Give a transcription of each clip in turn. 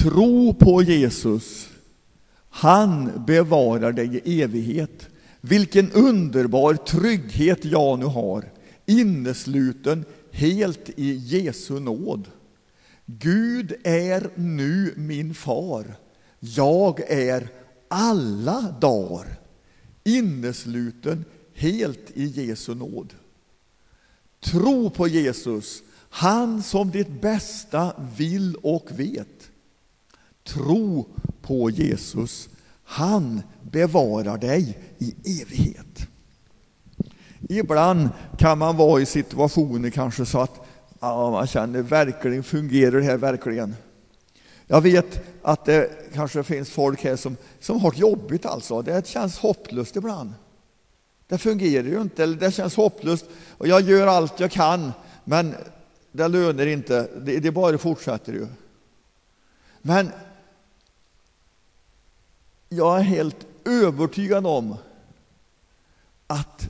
Tro på Jesus. Han bevarar dig i evighet. Vilken underbar trygghet jag nu har. Innesluten helt i Jesu nåd. Gud är nu min far. Jag är alla dagar innesluten helt i Jesu nåd. Tro på Jesus, han som ditt bästa vill och vet. Tro på Jesus, han bevarar dig i evighet. Ibland kan man vara i situationer kanske så att man känner verkligen, fungerar det här verkligen? Jag vet att det kanske finns folk här som har jobbigt alltså. Det känns hopplöst ibland. Det fungerar ju inte, eller det känns hopplöst. Och jag gör allt jag kan, men det lönar inte. Det bara fortsätter ju. Men jag är helt övertygad om att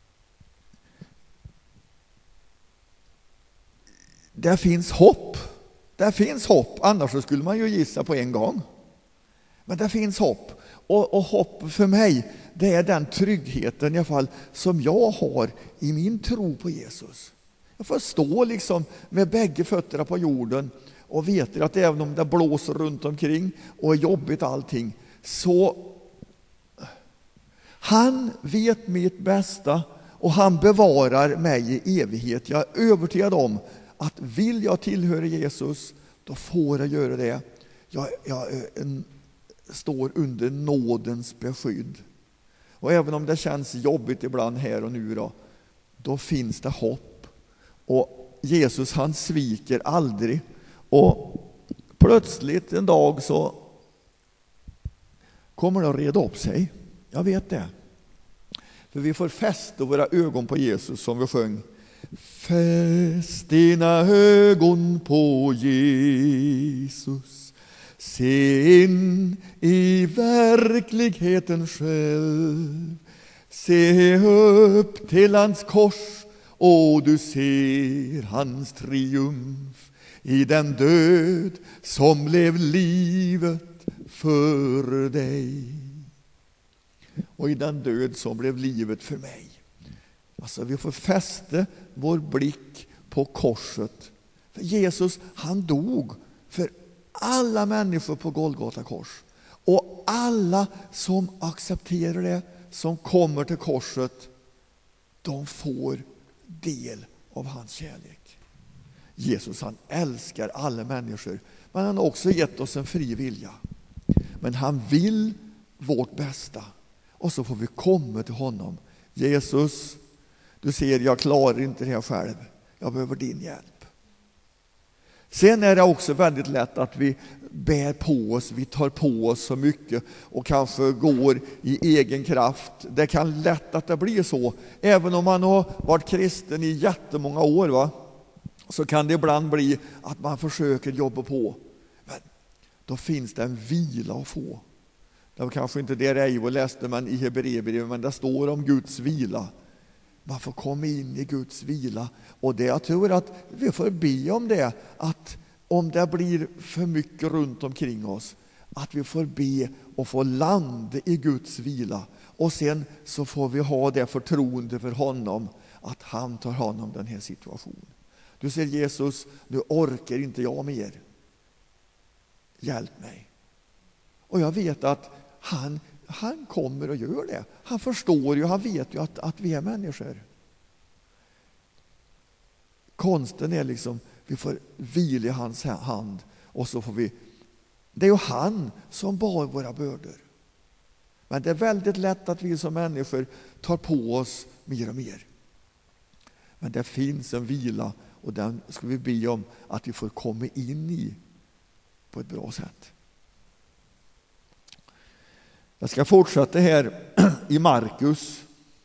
det finns hopp. Det finns hopp, annars så skulle man ju gissa på en gång. Men det finns hopp. Och hopp för mig, det är den tryggheten i alla fall som jag har i min tro på Jesus. Jag får stå liksom med bägge fötterna på jorden och vet att även om det blåser runt omkring och är jobbigt allting, så han vet mitt bästa och han bevarar mig i evighet. Jag är övertygad om att vill jag tillhöra Jesus, då får jag göra det. Jag står under nådens beskydd. Och även om det känns jobbigt ibland här och nu då finns det hopp. Och Jesus, han sviker aldrig. Och plötsligt en dag så kommer det att reda upp sig. Jag vet det. För vi får fästa våra ögon på Jesus som vi sjöng. Fäst dina ögon på Jesus. Se in i verkligheten själv. Se upp till hans kors och du ser hans triumf i den död som blev livet för dig. Och i den död som blev livet för mig. Alltså vi får fästa vår blick på korset. För Jesus, han dog för alla människor på Golgata kors. Och alla som accepterar det, som kommer till korset, de får del av hans kärlek. Jesus, han älskar alla människor, men han har också gett oss en fri vilja. Men han vill vårt bästa. Och så får vi komma till honom. Jesus, du ser, jag klarar inte det här själv. Jag behöver din hjälp. Sen är det också väldigt lätt att vi bär på oss, vi tar på oss så mycket och kanske går i egen kraft. Det kan lätt att det blir så. Även om man har varit kristen i jättemånga år, så kan det ibland bli att man försöker jobba på. Men då finns det en vila att få. Det var kanske inte det Reivo läste, men i Hebreerbrevet, men det står om Guds vila. Man får komma in i Guds vila. Och det jag tror att vi får be om det, att om det blir för mycket runt omkring oss, att vi får be och få landa i Guds vila. Och sen så får vi ha det förtroende för honom, att han tar hand om den här situationen. Du säger Jesus, nu orkar inte jag mer. Hjälp mig. Och jag vet att han kommer och gör det. Han förstår ju, han vet ju att vi är människor. Konsten är liksom, vi får vila i hans hand och så får vi, det är ju han som bar våra bördor. Men det är väldigt lätt att vi som människor tar på oss mer och mer. Men det finns en vila och den ska vi be om att vi får komma in i på ett bra sätt. Jag ska fortsätta här i Markus.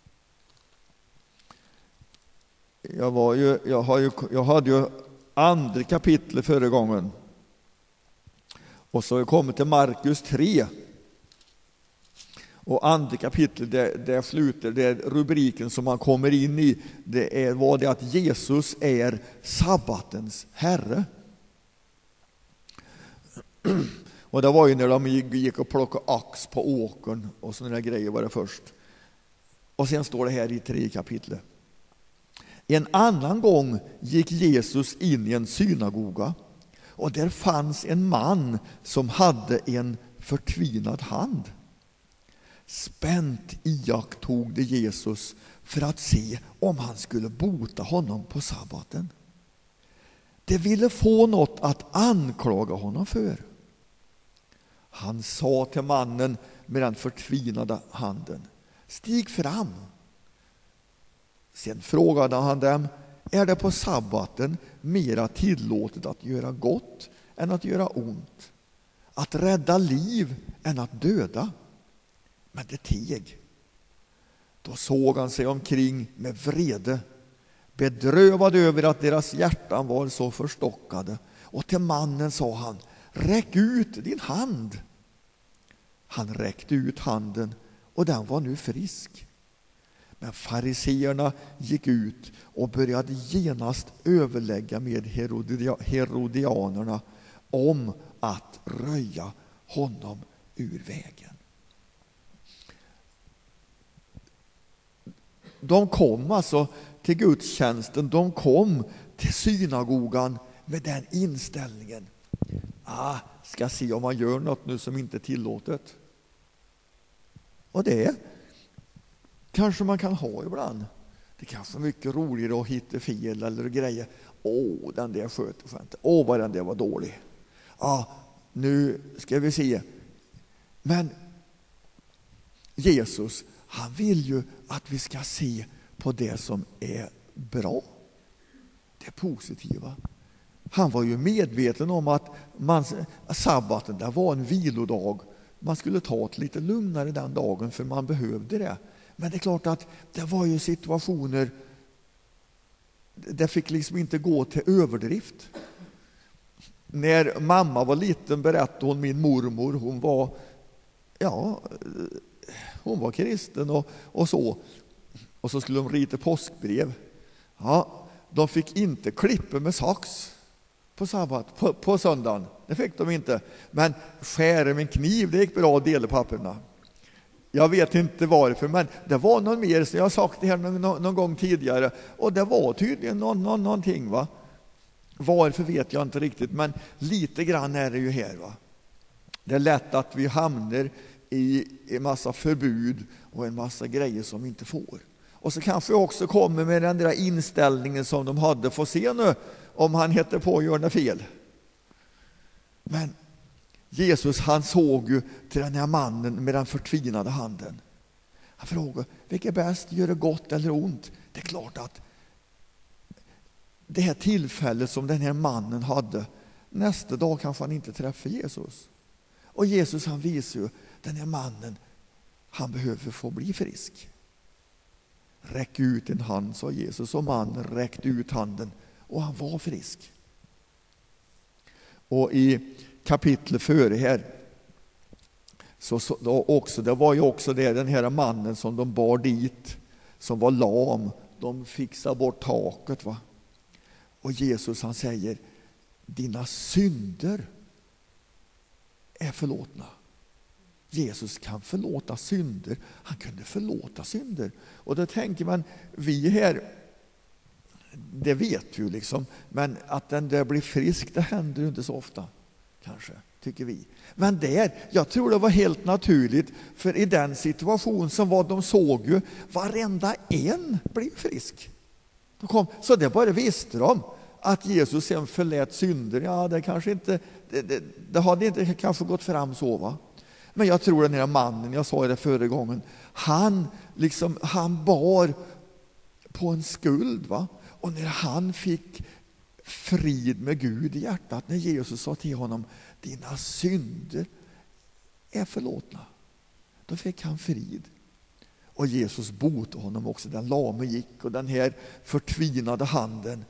Jag hade ju andra kapitlet förra gången. Och så har jag kommit till Markus 3. Och andra kapitlet, det slutar, det är rubriken som man kommer in i. Det var det att Jesus är sabbatens herre. Och det var ju när de gick och plockade ax på åkern och sådana där grejer var det först. Och sen står det här i 3 kapitlet. En annan gång gick Jesus in i en synagoga och där fanns en man som hade en förtvinad hand. Spänt iakttog det Jesus för att se om han skulle bota honom på sabbaten. Det ville få något att anklaga honom för. Han sa till mannen med den förtvinade handen: stig fram. Sen frågade han dem: är det på sabbaten mera tillåtet att göra gott än att göra ont? Att rädda liv än att döda? Men det teg. Då såg han sig omkring med vrede, bedrövad över att deras hjärtan var så förstockade. Och till mannen sa han: räck ut din hand. Han räckte ut handen och den var nu frisk. Men fariseerna gick ut och började genast överlägga med herodianerna om att röja honom ur vägen. De kom alltså till gudstjänsten, de kom till synagogan med den inställningen: ska se om man gör något nu som inte är tillåtet. Och det kanske man kan ha ibland. Det kanske är mycket roligare att hitta fel eller grejer. Den där sköter sig inte. Vad den där var dålig. Nu ska vi se. Men Jesus, han vill ju att vi ska se på det som är bra. Det positiva. Han var ju medveten om att sabbaten där var en vilodag. Man skulle ta det lite lugnare den dagen för man behövde det. Men det är klart att det var ju situationer, det fick liksom inte gå till överdrift. När mamma var liten berättade hon min mormor, hon var kristen och så. Och så skulle de rita påskbrev. De fick inte klippa med sax på sabbat, på söndagen. Det fick de inte. Men skära med en kniv, det gick bra att dela papperna. Jag vet inte varför, men det var någon mer, så jag har sagt det här någon gång tidigare. Och det var tydligen någonting, va? Varför vet jag inte riktigt, men lite grann är det ju här, va? Det är lätt att vi hamnar i en massa förbud och en massa grejer som vi inte får. Och så kanske jag också kommer med den där inställningen som de hade. Får se nu om han heter på att göra fel. Men Jesus, han såg ju till den här mannen med den förtvinade handen. Han frågade: vilket är bäst, göra gott eller ont? Det är klart att det här tillfället som den här mannen hade, nästa dag kanske han inte träffar Jesus. Och Jesus, han visar ju den här mannen, han behöver få bli frisk. Räck ut en hand, sa Jesus, och mannen räckte ut handen och han var frisk. Och i kapitlet före här det var ju också det, den här mannen som de bar dit, som var lam, de fixade bort taket, va? Och Jesus, han säger: dina synder är förlåtna. Jesus kan förlåta synder. Han kunde förlåta synder. Och då tänker man, vi här, det vet ju liksom, men att den där blir frisk, det händer ju inte så ofta, kanske, tycker vi. Men jag tror det var helt naturligt, för i den situation som var, de såg ju varenda en blir frisk. Så det bara visste de. Att Jesus sen förlät synder, det kanske inte, det hade inte kanske gått fram så, va? Men jag tror den här mannen, jag sa det förra gången, han bar på en skuld, va? Och när han fick frid med Gud i hjärtat, när Jesus sa till honom: dina synder är förlåtna, då fick han frid. Och Jesus botade honom också. Den lame gick, och den här förtvinade handen,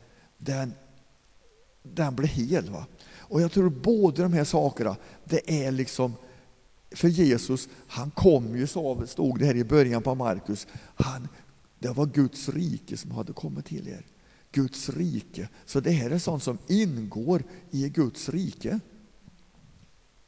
den blev hel, va? Och jag tror båda de här sakerna, det är liksom, för Jesus, han kom ju, stod det här i början på Markus, det var Guds rike som hade kommit till er. Guds rike. Så det här är sånt som ingår i Guds rike.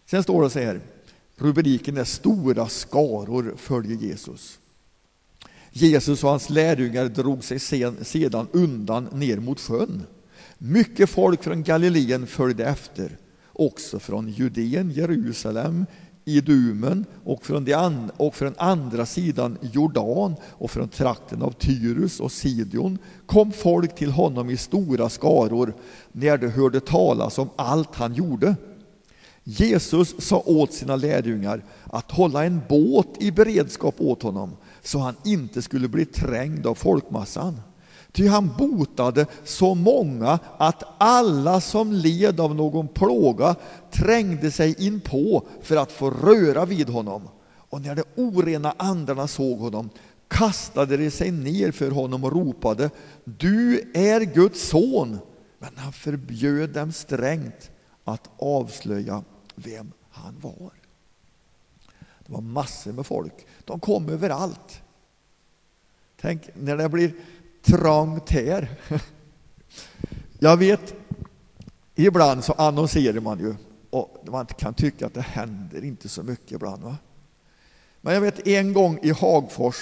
Sen står det så här, rubriken är stora skaror följer Jesus. Jesus och hans lärjungar drog sig sedan undan ner mot sjön. Mycket folk från Galileen följde efter, också från Judeen, Jerusalem, Idumen och från andra sidan Jordan och från trakten av Tyrus och Sidon kom folk till honom i stora skaror när de hörde talas om allt han gjorde. Jesus sa åt sina lärjungar att hålla en båt i beredskap åt honom så han inte skulle bli trängd av folkmassan. Ty han botade så många att alla som led av någon plåga trängde sig in på för att få röra vid honom. Och när de orena andarna såg honom kastade de sig ner för honom och ropade: Du är Guds son. Men han förbjöd dem strängt att avslöja vem han var. Det var massor med folk. De kom överallt. Tänk när det blir trångt här. Jag vet, ibland så annonserar man ju och man kan tycka att det händer inte så mycket ibland, va? Men jag vet en gång i Hagfors,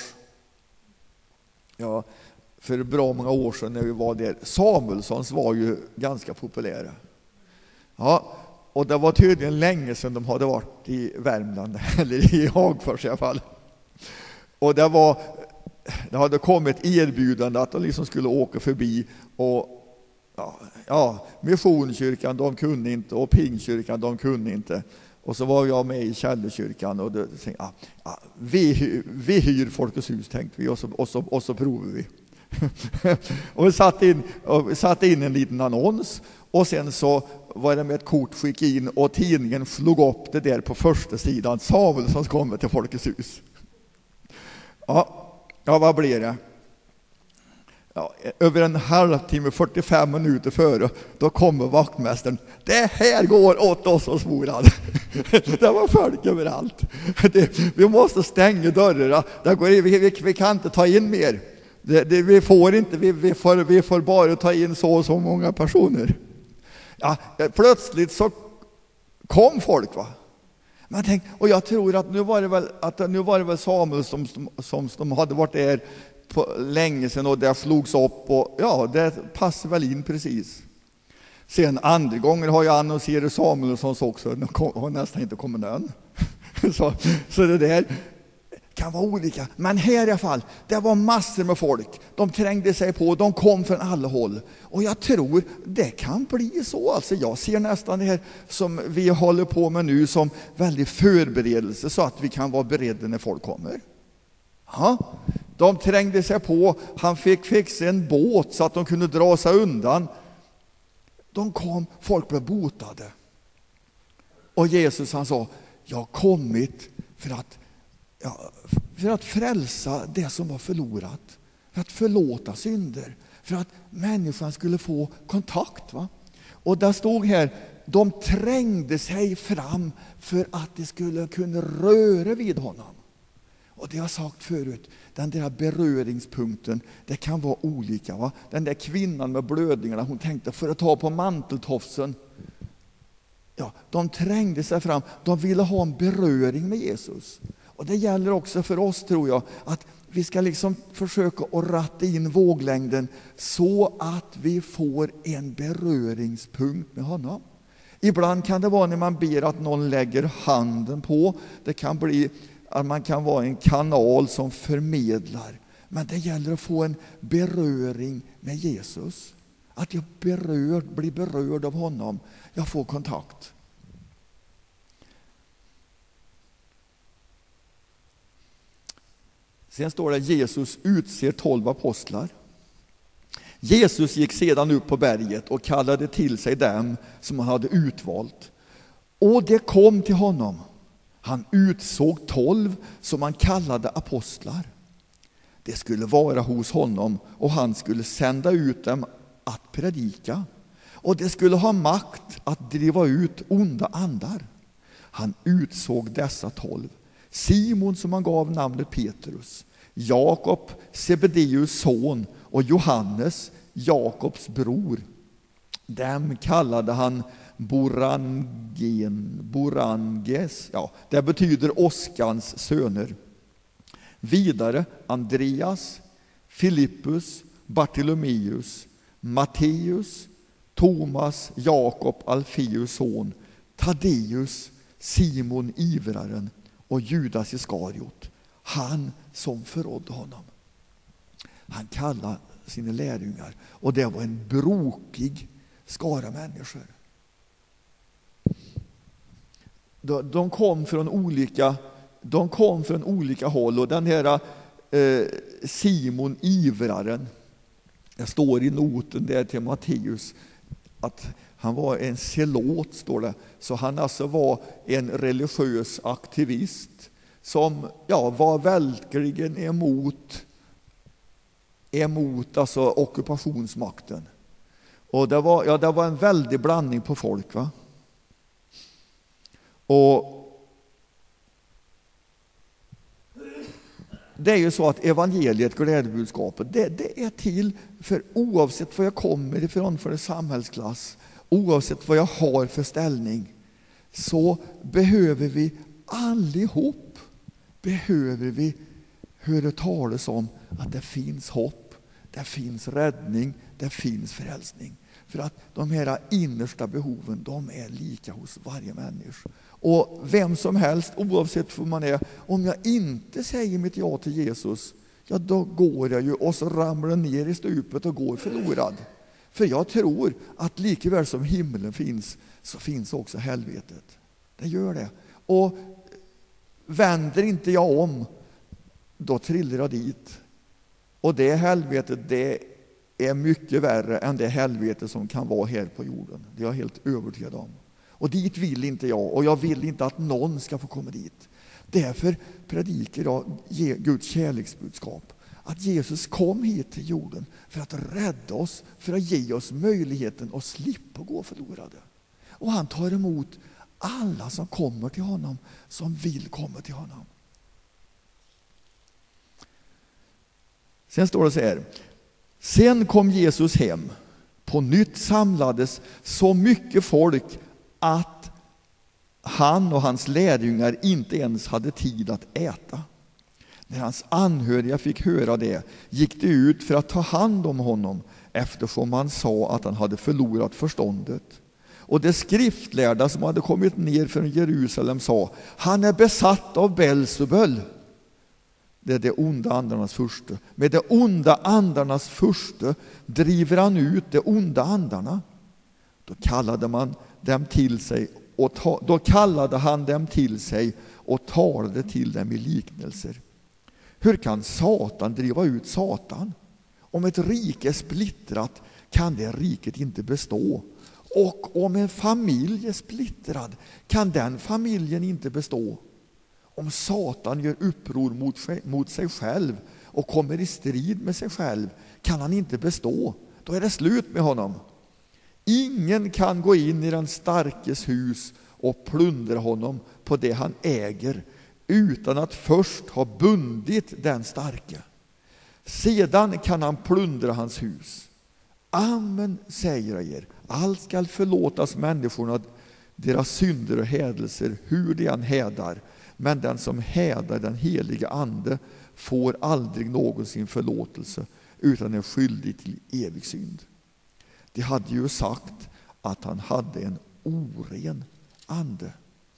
ja, för bra många år sedan när vi var där, Samuelssons var ju ganska populära. Ja, och det var tydligen länge sedan de hade varit i Värmland eller i Hagfors i alla fall. Och det hade kommit erbjudande att de liksom skulle åka förbi och Missionskyrkan de kunde inte och Pingkyrkan de kunde inte. Och så var jag med i Källerkyrkan och då tänkte vi hyr Folkets hus, tänkte vi, och så provar vi. Och vi satte in en liten annons och sen så var det med ett kort skick in och tidningen slog upp det där på första sidan, Samuelssons kommer till Folkets hus. Ja, vad blir det? Ja, över en halvtimme, 45 minuter före, då kommer vaktmästaren. Det här går åt oss och Småland. Det var folk överallt. Vi måste stänga dörrarna. Vi kan inte ta in mer. Vi får bara ta in så och så många personer. Ja, plötsligt så kom folk, va? Men tänk, och jag tror att nu var det väl Samuel som hade varit där på länge sedan och det slogs upp och ja, det passar väl in precis. Sen andra gånger har jag annonserat Samuelssons också och nästan inte kommit någon. Så det där kan vara olika. Men här i alla fall, det var massor med folk. De trängde sig på, de kom från alla håll. Och jag tror det kan bli så. Alltså jag ser nästan det här som vi håller på med nu som väldigt förberedelse så att vi kan vara beredda när folk kommer. Ja, de trängde sig på, han fick fixa en båt så att de kunde dra sig undan. De kom, folk blev botade. Och Jesus han sa, jag har kommit för att frälsa det som var förlorat. För att förlåta synder. För att människan skulle få kontakt. Va? Och där stod här, de trängde sig fram för att de skulle kunna röra vid honom. Och det har jag sagt förut, den där beröringspunkten, det kan vara olika. Va? Den där kvinnan med blödningarna, hon tänkte för att ta på manteltofsen. Ja, de trängde sig fram, de ville ha en beröring med Jesus. Och det gäller också för oss, tror jag, att vi ska liksom försöka att ratta in våglängden så att vi får en beröringspunkt med honom. Ibland kan det vara när man ber att någon lägger handen på. Det kan bli att man kan vara en kanal som förmedlar. Men det gäller att få en beröring med Jesus. Att jag blir berörd av honom. Jag får kontakt. Sen står det Jesus utser 12 apostlar. Jesus gick sedan upp på berget och kallade till sig dem som han hade utvalt. Och det kom till honom. Han utsåg 12 som han kallade apostlar. Det skulle vara hos honom och han skulle sända ut dem att predika. Och det skulle ha makt att driva ut onda andar. Han utsåg dessa 12. Simon som han gav namnet Petrus, Jakob, Sebedeus son, och Johannes, Jakobs bror. Dem kallade han Boranges. Ja, det betyder åskans söner. Vidare Andreas, Filippus, Bartolomeus, Matteus, Thomas, Jakob, Alfeus son, Taddeus, Simon ivraren och Judas Iskariot, han som förrådde honom. Han kallade sina lärjungar, och det var en brokig skara människor. De kom från olika håll, och den här Simon ivraren, det står i noten där till Matteus att han var en zelot, står det. Så han alltså var en religiös aktivist som var verkligen emot alltså ockupationsmakten. Och det var en väldig blandning på folk, va? Och det är ju så att evangeliet, glädjebudskapet, det är till för oavsett var jag kommer ifrån för en samhällsklass, oavsett vad jag har för ställning, så behöver vi allihop höra talas om att det finns hopp, det finns räddning, det finns frälsning. För att de här innersta behoven, de är lika hos varje människa. Och vem som helst, oavsett vad man är, om jag inte säger mitt ja till Jesus, då går jag ju och så ramlar ner i stupet och går förlorad. För jag tror att likaväl som himlen finns, så finns också helvetet. Det gör det. Och vänder inte jag om, då trillar jag dit. Och det helvetet, det är mycket värre än det helvete som kan vara här på jorden. Det är jag helt övertygad om. Och dit vill inte jag, och jag vill inte att någon ska få komma dit. Därför predikar jag Guds kärleksbudskap. Att Jesus kom hit till jorden för att rädda oss, för att ge oss möjligheten att slippa gå förlorade. Och han tar emot alla som kommer till honom, som vill komma till honom. Sen står det så här: sen kom Jesus hem. På nytt samlades så mycket folk att han och hans lärjungar inte ens hade tid att äta. När hans anhöriga fick höra det, gick de ut för att ta hand om honom, eftersom man sa att han hade förlorat förståndet. Och de skriftlärda som hade kommit ner från Jerusalem sa: han är besatt av Belzebul. Det är de onda andarnas furste. Med de onda andarnas furste driver han ut de onda andarna. Då kallade han dem till sig och talade till dem i liknelser. Hur kan Satan driva ut Satan? Om ett rike är splittrat kan det riket inte bestå. Och om en familj är splittrad kan den familjen inte bestå. Om Satan gör uppror mot sig själv och kommer i strid med sig själv kan han inte bestå. Då är det slut med honom. Ingen kan gå in i den starkes hus och plundra honom på det han äger utan att först ha bundit den starke. Sedan kan han plundra hans hus. Amen, säger jag er. Allt skall förlåtas människorna deras synder och hädelser, hur de än hädar. Men den som hädar den heliga ande får aldrig någonsin förlåtelse, utan är skyldig till evig synd. De hade ju sagt att han hade en oren ande.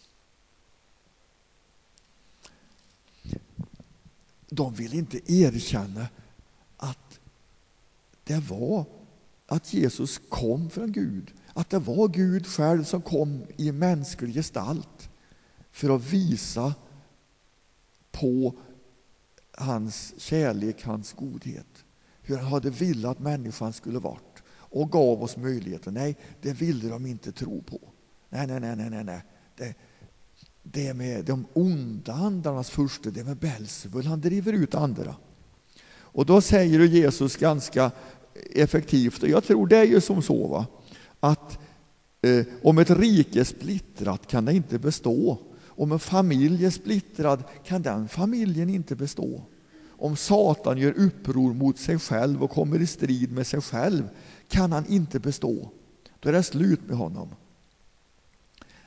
De vill inte erkänna att det var att Jesus kom från Gud. Att det var Gud själv som kom i mänsklig gestalt för att visa på hans kärlek, hans godhet. Hur han hade velat att människan skulle varit. Och gav oss möjligheten. Nej, det ville de inte tro på. Nej. Det med de onda andarnas furste, det med Belzebul, han driver ut andra. Och då säger Jesus ganska effektivt, och jag tror det är ju som så, va? Att om ett rike är splittrat kan det inte bestå. Om en familj är splittrad kan den familjen inte bestå. Om Satan gör uppror mot sig själv och kommer i strid med sig själv kan han inte bestå. Då är det slut med honom.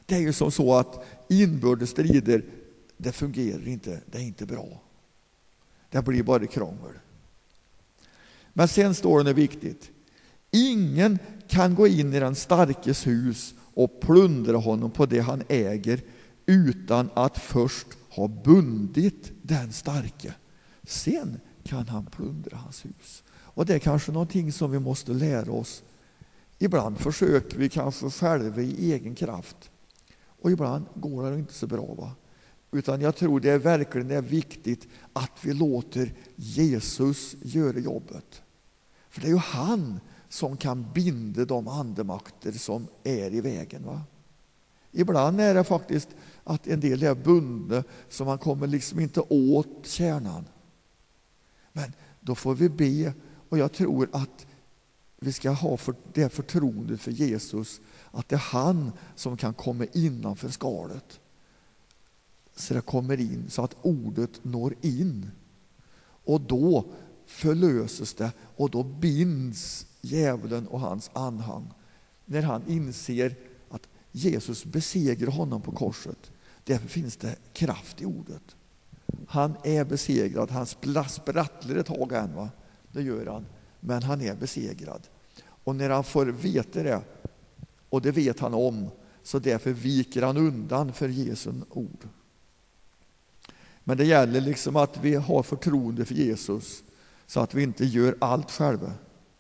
Det är ju som så att inbördes strider, det fungerar inte, det är inte bra. Det blir bara krångel. Men sen står det viktigt. Ingen kan gå in i den starkes hus och plundra honom på det han äger utan att först ha bundit den starke. Sen kan han plundra hans hus. Och det är kanske någonting som vi måste lära oss. Ibland försöker vi kanske själva i egen kraft. Och ibland går det inte så bra, va? Utan jag tror det är verkligen viktigt att vi låter Jesus göra jobbet. För det är ju han som kan binda de andemakter som är i vägen, va? Ibland är det faktiskt att en del är bundna så man kommer liksom inte åt kärnan. Men då får vi be, och jag tror att vi ska ha det förtroendet för Jesus att det är han som kan komma innanför skalet. Så det kommer in, så att ordet når in. Och då förlöses det, och då binds djävulen och hans anhang. När han inser att Jesus besegrar honom på korset. Därför finns det kraft i ordet. Han är besegrad, han sprattlar ett tag än, va? Det gör han. Men han är besegrad. Och när han får veta det, och det vet han om, så därför viker han undan för Jesu ord. Men det gäller liksom att vi har förtroende för Jesus så att vi inte gör allt själva.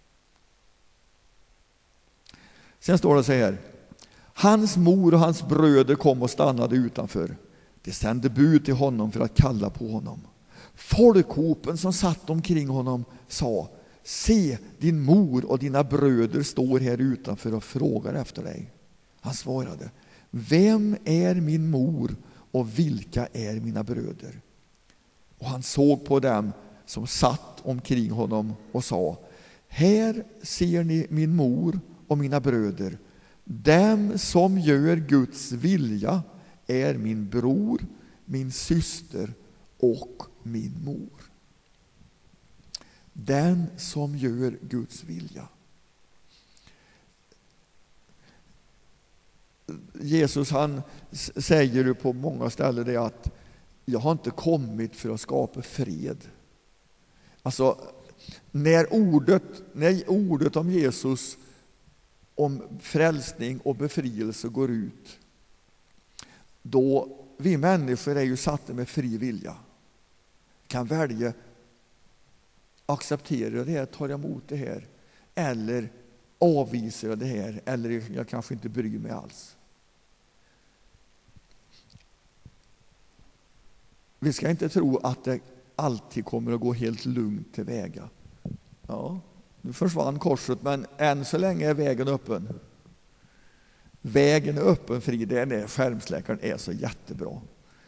Sen står det så här. Hans mor och hans bröder kom och stannade utanför. De sände bud till honom för att kalla på honom. Folkhopen som satt omkring honom sa: se, din mor och dina bröder står här utanför och frågar efter dig. Han svarade: vem är min mor och vilka är mina bröder? Och han såg på dem som satt omkring honom och sa: här ser ni min mor och mina bröder. Dem som gör Guds vilja är min bror, min syster och min mor. Den som gör Guds vilja. Jesus, han säger ju på många ställen det att jag har inte kommit för att skapa fred. Alltså, när ordet om Jesus, om frälsning och befrielse går ut, då vi människor är ju satta med fri vilja. Kan välja, acceptera det här, tar emot det här, eller avvisar det här, eller jag kanske inte bryr mig alls. Vi ska inte tro att det alltid kommer att gå helt lugnt tillväga. Ja, nu försvann korset, men än så länge är vägen öppen. Vägen är öppen, fri, det är när skärmsläckaren är så jättebra.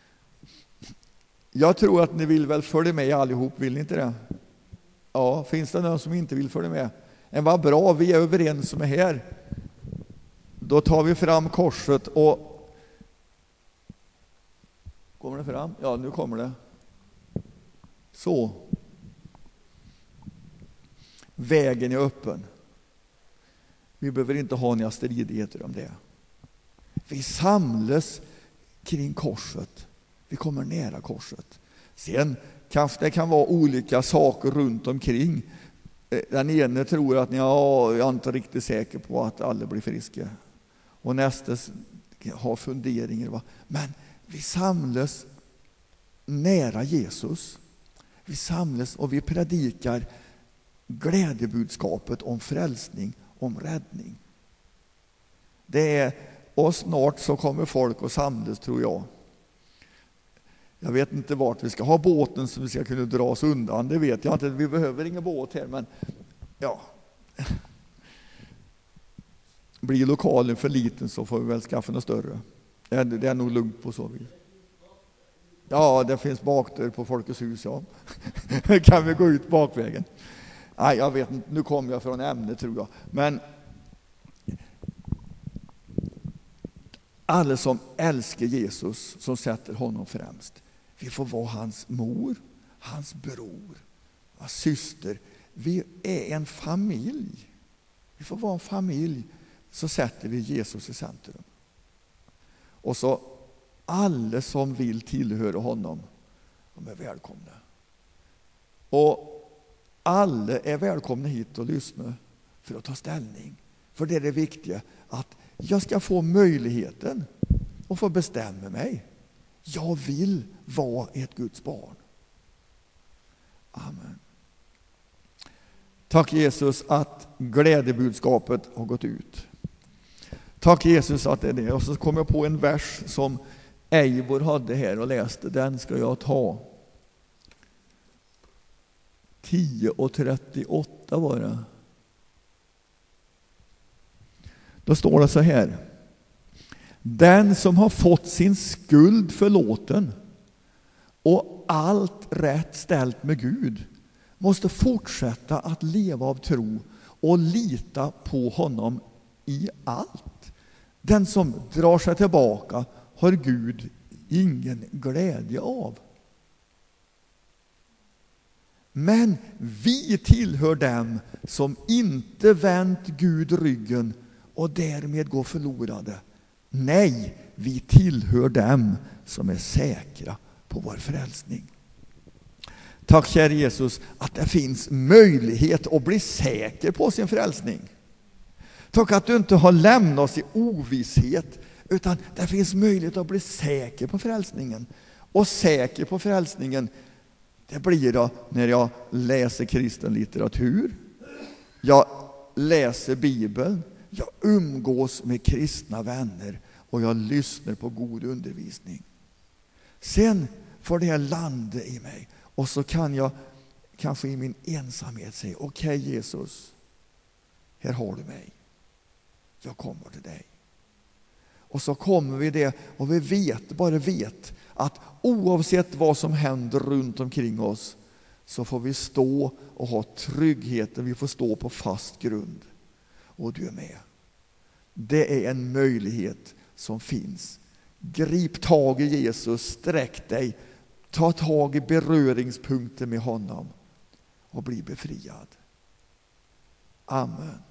Jag tror att ni vill väl följa med allihop, vill ni inte det? Ja, finns det någon som inte vill följa med? Men vad bra, vi är överens som är här. Då tar vi fram korset och... Kommer det fram? Ja, nu kommer det. Så. Vägen är öppen. Vi behöver inte ha några stridigheter om det. Vi samlas kring korset. Vi kommer nära korset. Sen kanske det kan vara olika saker runt omkring. Den ene tror att jag är inte riktigt säker på att alla blir friska. Och nästa har funderingar. Va? Men vi samlas nära Jesus. Vi samlas och vi predikar glädjebudskapet om frälsning, om räddning. Och snart så kommer folk att samlas, tror jag. Jag vet inte vart vi ska ha båten så vi ska kunna dra oss undan. Det vet jag inte. Vi behöver ingen båt här, men ja. Blir lokalen för liten så får vi väl skaffa något större. Det är nog lugnt på så vis. Ja, det finns bakdörr på Folkets hus, ja. Kan vi gå ut bakvägen? Nej, jag vet inte. Nu kommer jag från ämnet, tror jag. Men alla som älskar Jesus, som sätter honom främst. Vi får vara hans mor, hans bror, hans syster. Vi är en familj. Vi får vara en familj, så sätter vi Jesus i centrum. Och så alla som vill tillhöra honom, de är välkomna. Och alla är välkomna hit och lyssna för att ta ställning. För det är det viktiga, att jag ska få möjligheten att få bestämma mig. Jag vill vara ett Guds barn. Amen. Tack Jesus att glädjebudskapet har gått ut. Tack Jesus att det är det. Och så kom jag på en vers som Eivor hade här och läste. Den ska jag ta. 10:38 var det. Då står det så här: den som har fått sin skuld förlåten och allt rätt ställt med Gud måste fortsätta att leva av tro och lita på honom i allt. Den som drar sig tillbaka har Gud ingen glädje av. Men vi tillhör dem som inte vänt Gud ryggen och därmed går förlorade. Nej, vi tillhör dem som är säkra på vår frälsning. Tack kära Jesus att det finns möjlighet att bli säker på sin frälsning. Tack att du inte har lämnat oss i ovisshet, utan det finns möjlighet att bli säker på frälsningen. Och säker på frälsningen, det blir då när jag läser kristen litteratur, jag läser Bibeln, jag umgås med kristna vänner och jag lyssnar på god undervisning. Sen får det landa i mig och så kan jag kanske i min ensamhet säga: okej Jesus, här har du mig. Jag kommer till dig. Och så kommer vi det och vi vet att oavsett vad som händer runt omkring oss så får vi stå och ha tryggheten, vi får stå på fast grund. Och du är med. Det är en möjlighet som finns. Grip tag i Jesus, sträck dig, ta tag i beröringspunkter med honom och bli befriad. Amen.